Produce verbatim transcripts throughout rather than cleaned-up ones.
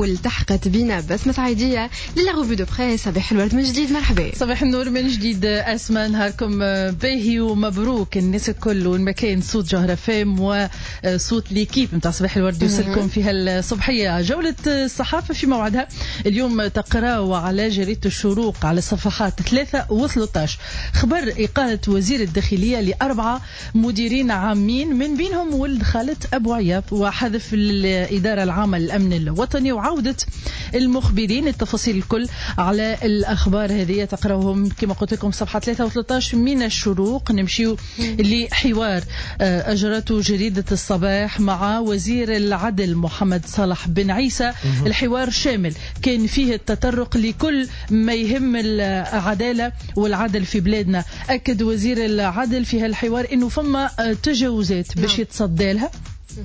والتحقت بنا بسمة عيدية للغوفي دو بريس. صباح الورد من جديد، مرحبا. صباح النور من جديد. أسماء نهاركم باهي ومبروك الناس الكل والمكان. صوت جهرة فام وصوت ليكيب متاع صباح الورد يوصلكم في هالصبحية. جولة الصحافة في موعدها اليوم تقرأوا على جريدة الشروق على الصفحات ثلاثة وثلاثة عشر خبر إقالة وزير الداخلية لأربعة مديرين عامين من بينهم ولد خالد أبو عياط وحذف الإدارة العامة للأمن الوطني وعودة المخبرين. التفاصيل الكل على الأخبار هذه تقرأهم كما قلت لكم صفحة ثلاثة وثلاثة عشر من الشروق. نمشيو لحوار أجرته جريدة الصباح مع وزير العدل محمد صالح بن عيسى. الحوار شامل كان فيه التطرق لكل ما يهم العدالة والعدل في بلادنا. أكد وزير العدل في هالحوار إنه فما تجاوزات باش يتصدى لها،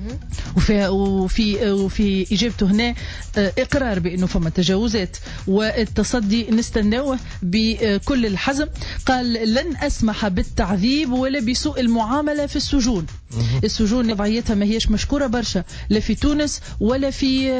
وفي وفي وفي اجابته هنا اقرار بانه فما تجاوزات والتصدي نستناوه بكل الحزم. قال لن اسمح بالتعذيب ولا بسوء المعامله في السجون. السجون وضعيتها ما هيش مشكوره برشا لا في تونس ولا في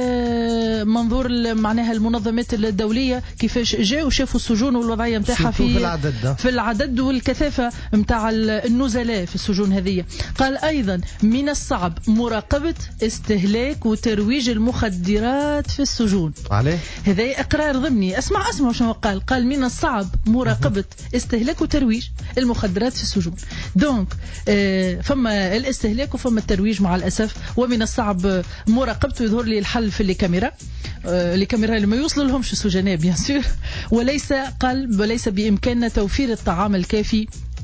منظور معناها المنظمات الدوليه كيفاش جاوا وشافوا السجون والوضعيه نتاعها في في العدد في العدد والكثافه نتاع النزلاء في السجون هذه. قال ايضا من الصعب مراقبة استهلاك وترويج المخدرات في السجون. عليه هذا إقرار ضمني. اسمع اسمع شنو قال. قال من الصعب مراقبة استهلاك وترويج المخدرات في السجون. دونك آه فما الاستهلاك وفما الترويج مع الأسف، ومن الصعب مراقبته. يظهر لي الحل في الكاميرا آه الكاميرا اللي ما يوصل لهمش السجناء بيان سور، وليس قال وليس بإمكاننا توفير الطعام الكافي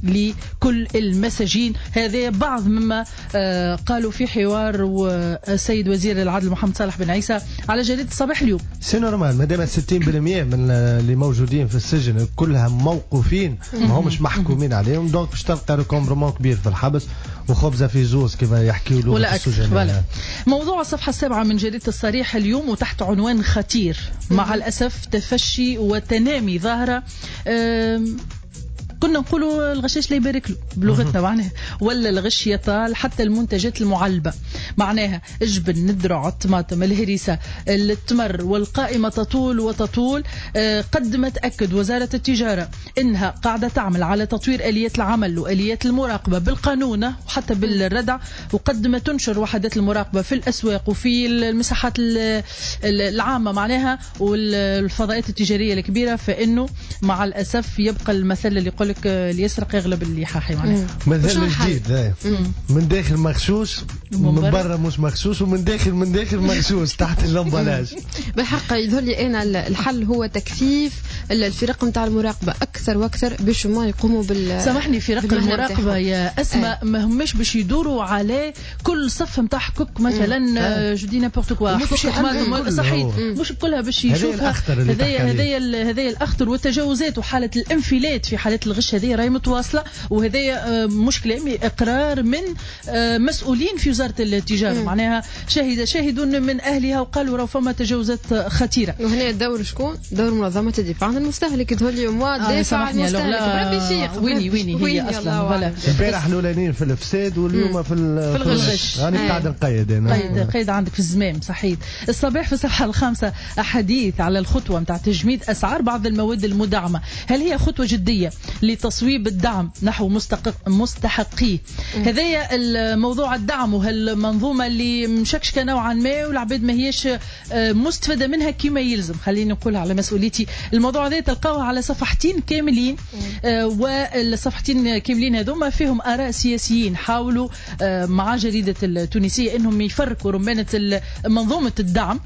لكل المساجين. هذا بعض مما قالوا في حوار والسيد وزير العدل محمد صالح بن عيسى على جريدة الصباح اليوم. سي نورمال مادام ستين بالمئة من اللي موجودين في السجن كلها موقوفين ما همش محكومين عليهم، دونك باش تلقى ريكومبرمون كبير في الحبس وخبزه في زوز كما يحكيوا له في السجن. موضوع الصفحة السابعة من جريدة الصريح اليوم وتحت عنوان خطير. مع الأسف تفشي وتنامي ظاهرة كنا نقولوا الغشاش لا يبارك له بلغتنا معناها، ولا الغش يطال حتى المنتجات المعلبة معناها الجبن الذرع الطماطم الهريسة التمر والقائمة تطول وتطول. قد ما تأكد وزارة التجارة إنها قاعدة تعمل على تطوير آليات العمل وآليات المراقبة بالقانون وحتى بالردع، وقد ما تنشر وحدات المراقبة في الأسواق وفي المساحات العامة معناها والفضاءات التجارية الكبيرة، فإنه مع الأسف يبقى المثل اللي يقول اللي يسرق يغلب اللي حاحي معناها. مثل جديد من داخل مغشوش من برا مش مغشوش ومن داخل من داخل مغشوش تحت اللمبلاج. بالحق يظهر لي انا الحل هو تكثيف الفرق نتاع المراقبه اكثر واكثر باش ما يقوموا بال سامحني فرق المراقبه يا اسماء آه. ما هماش باش يدوروا على كل صف نتاع حقوق مثلا جو دي نابورت كوا صحيح مش كلها باش يشوفها. هذايا هذايا هذايا الاخطر والتجاوزات وحاله الانفلات في حالات الغش هذه راهي متواصله، وهذايا مش كلامي اقرار من مسؤولين في وزاره التجاره مم. معناها شاهد شاهدون من اهلها وقالوا راه فما تجاوزات خطيره. وهنا الدور شكون؟ دور منظمه الدفاع عن المستهلك. يظهر لي موا دافع عن المستهلك بربي شيخ ويني ويني هي اصلا ولا امبارح الاولانيين في الفساد واليوم في في الغش. راني قاعد نقيد انا قيد قيد عندك في الزمام صحيح. الصباح في الصفحه الخامسه احاديث على الخطوه نتاع تجميد اسعار بعض المواد المدعمه. هل هي خطوه جديه لتصويب الدعم نحو مستحق مستحقيه؟ هذايا الموضوع الدعم وهالمنظومه اللي مشكشكه نوعا ما والعباد ما هيش مستفاده منها كما يلزم. خليني نقولها على مسؤوليتي. الموضوع هذا تلقاوه على صفحتين كاملين آه والصفحتين كاملين هذوما فيهم اراء سياسيين حاولوا آه مع جريده التونسيه انهم يفرقوا رمانه منظومه الدعم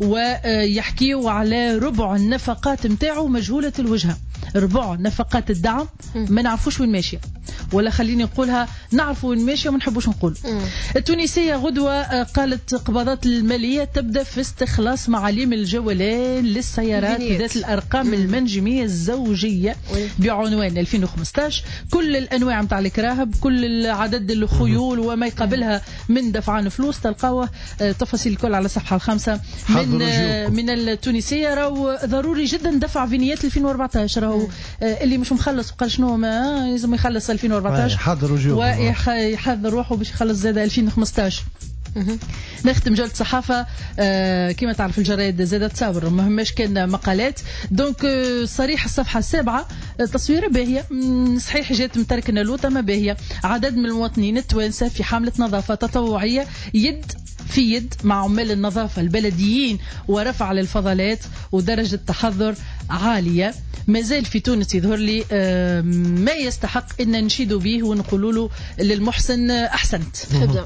ويحكيوا على ربع النفقات نتاعو مجهوله الوجهه. ربع نفقات الدعم ما نعرفوش وين ماشيه، ولا خليني نقولها نعرفوا وين ماشيه وما نحبوش نقول. التونسيه غدوه قالت قبضات الماليه تبدا في استخلاص معاليم الجولان للسيارات ذات الارقام المنجميه الزوجيه بعنوان ألفين وخمسطاش. كل الانواع نتاع الكراهب كل عدد الخيول وما يقابلها من دفعان فلوس تلقاوه تفاصيل الكل على الصفحه الخامسه من من التونسيه. راهو ضروري جدا دفع فينيات ألفين وأربعطاش. راهو اللي مش مخلص وقال شنو ما لازم يخلص ألفين وأربعطاش يحضر وجوه ويحضر روحه باش يخلص زاد ألفين وخمسطاش. نختم جولة صحافة. آه كما تعرف الجرايد زادت تصور مهمش كان مقالات. دونك آه صريح الصفحة السابعة آه تصويرة باهية صحيح جات متركنا لوطة ما باهية. عدد من المواطنين التوانسة في حملة نظافة تطوعية يد في يد مع عمال النظافة البلديين ورفع للفضلات ودرجة تحضر عالية. مازال في تونس يظهر لي ما يستحق ان نشيد به ونقولوا له للمحسن احسنت.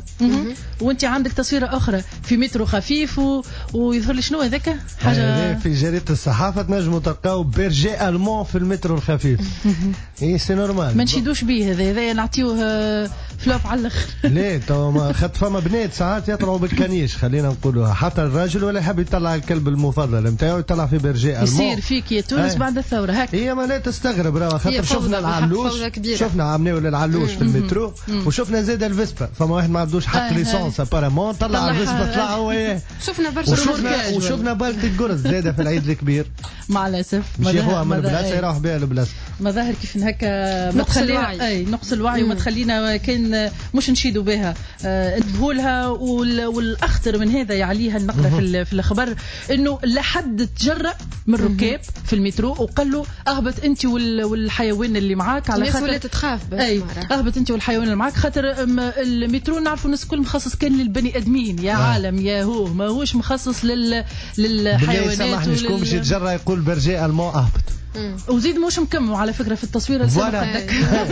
وانت عندك تصويره اخرى في مترو خفيف و... ويظهر لي شنو هذاك حاجه في جريده الصحافه تنجموا تلقاو بيرجي المون في المترو الخفيف. اي سي نورمال ما نشيدوش به هذا هذا نعطيوه فلوب على الاخر. ليه تو خدت فما بنات ساعات يطلعوا بالكنيش خلينا نقولوها حتى الراجل ولا يحب يطلع الكلب المفضل نتاعو يطلع في بيرجي المون. يصير فيك يا تونس بعد الثوره هكا. هي ما لا تستغرب راه خاطر شفنا العلوش شفنا عملوا للعلوش في المترو وشفنا زاد الفيسبا فما واحد ما عندوش حق ليسونس ابارامون طلع الفيسبا طلع هو. شفنا برشا وشفنا وشفنا بالتي الجرز زاده في العيد الكبير مع الاسف مش ياخوها من البلاصه يروح بها لبلاصه. مظاهر كيف هكا نقص الوعي. اي نقص الوعي وما تخلينا كان مش نشيدوا بها انتبهولها. والاخطر من هذا يعليها النقله في في الخبر انه لحد تجرأ من الركاب في المترو وقال له اهبط انت والحيوان اللي معاك على خاطر الناس تخاف بس اي اهبط انت والحيوان اللي معاك خاطر المترو نعرفوا الناس الكل مخصص كان للبني ادمين يا آه. عالم يا هو ما هوش مخصص لل للحيوانات. سامحني شكون باش يتجرأ يقول برجي المون اهبط وزيد موش مكمل على فكره في التصوير السابق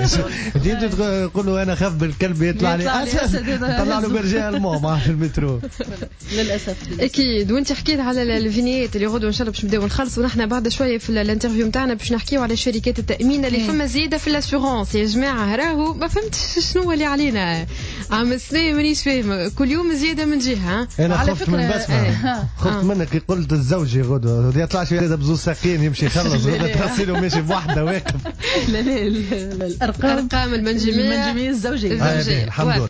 جيت تقولوا انا خاف بالكلب يطلع لي اسد طلع له برجي المون معاه في المترو للاسف. اكيد. وانت حكيت على الفينيات اللي غدوه ان شاء الله باش نبداو نخلصوا ونحن بعد شويه في الانترفيو نتاعنا باش نحكيو على شركات التامين اللي فما زياده في الاسيغونس. يا جماعه راهو ما فهمتش شنو اللي علينا عام السنه مانيش فاهم كل يوم زياده من جهه. انا على خفت من بسمه خفت منك قلت الزوجي غدوه يطلع شي زياده بزوز ساقين يمشي يخلص تغسله ماشي بوحده واقف. لا لا الارقام ارقام المنجميه المنجميه الزوجيه الحمد لله.